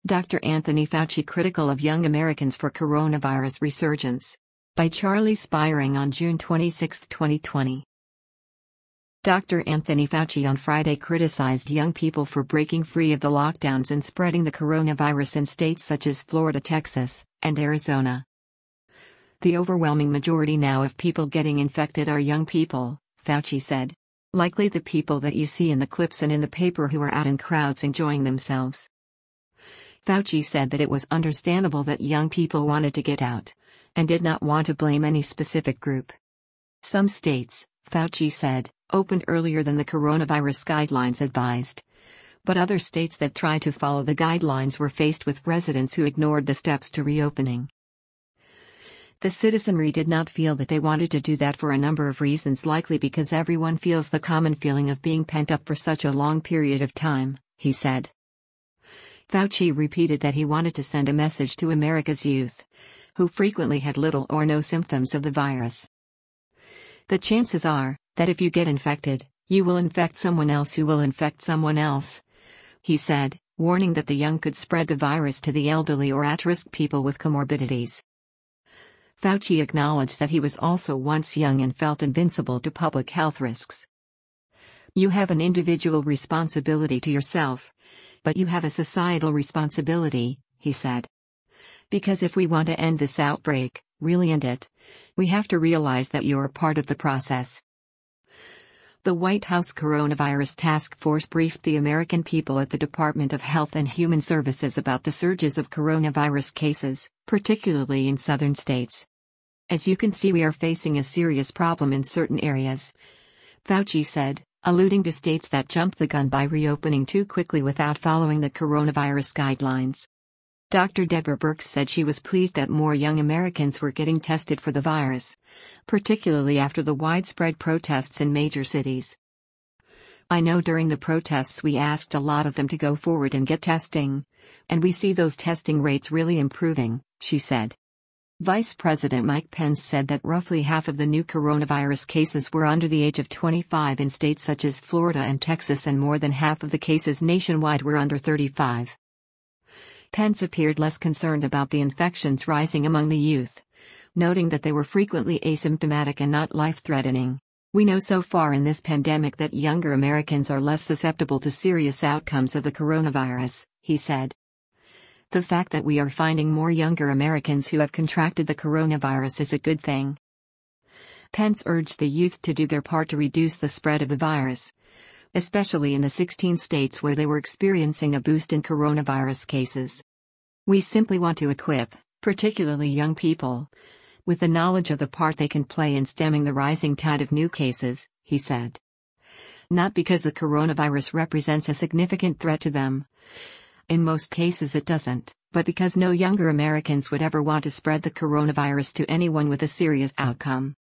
Dr. Anthony Fauci critical of young Americans for coronavirus resurgence. By Charlie Spiring on June 26, 2020. Dr. Anthony Fauci on Friday criticized young people for breaking free of the lockdowns and spreading the coronavirus in states such as Florida, Texas, and Arizona. The overwhelming majority now of people getting infected are young people, Fauci said. Likely the people that you see in the clips and in the paper who are out in crowds enjoying themselves. Fauci said that it was understandable that young people wanted to get out, and did not want to blame any specific group. Some states, Fauci said, opened earlier than the coronavirus guidelines advised. But other states that tried to follow the guidelines were faced with residents who ignored the steps to reopening. The citizenry did not feel that they wanted to do that for a number of reasons, likely because everyone feels the common feeling of being pent up for such a long period of time, he said. Fauci repeated that he wanted to send a message to America's youth, who frequently had little or no symptoms of the virus. The chances are that if you get infected, you will infect someone else who will infect someone else, he said, warning that the young could spread the virus to the elderly or at-risk people with comorbidities. Fauci acknowledged that he was also once young and felt invincible to public health risks. You have an individual responsibility to yourself, but you have a societal responsibility, he said. Because if we want to end this outbreak, really end it, we have to realize that you're part of the process. The White House Coronavirus Task Force briefed the American people at the Department of Health and Human Services about the surges of coronavirus cases, particularly in southern states. As you can see, we are facing a serious problem in certain areas, Fauci said, alluding to states that jumped the gun by reopening too quickly without following the coronavirus guidelines. Dr. Deborah Birx said she was pleased that more young Americans were getting tested for the virus, particularly after the widespread protests in major cities. I know during the protests we asked a lot of them to go forward and get testing, and we see those testing rates really improving, she said. Vice President Mike Pence said that roughly half of the new coronavirus cases were under the age of 25 in states such as Florida and Texas, and more than half of the cases nationwide were under 35. Pence appeared less concerned about the infections rising among the youth, noting that they were frequently asymptomatic and not life-threatening. We know so far in this pandemic that younger Americans are less susceptible to serious outcomes of the coronavirus, he said. The fact that we are finding more younger Americans who have contracted the coronavirus is a good thing. Pence urged the youth to do their part to reduce the spread of the virus, especially in the 16 states where they were experiencing a boost in coronavirus cases. We simply want to equip, particularly young people, with the knowledge of the part they can play in stemming the rising tide of new cases, he said. Not because the coronavirus represents a significant threat to them. In most cases it doesn't, but because no younger Americans would ever want to spread the coronavirus to anyone with a serious outcome.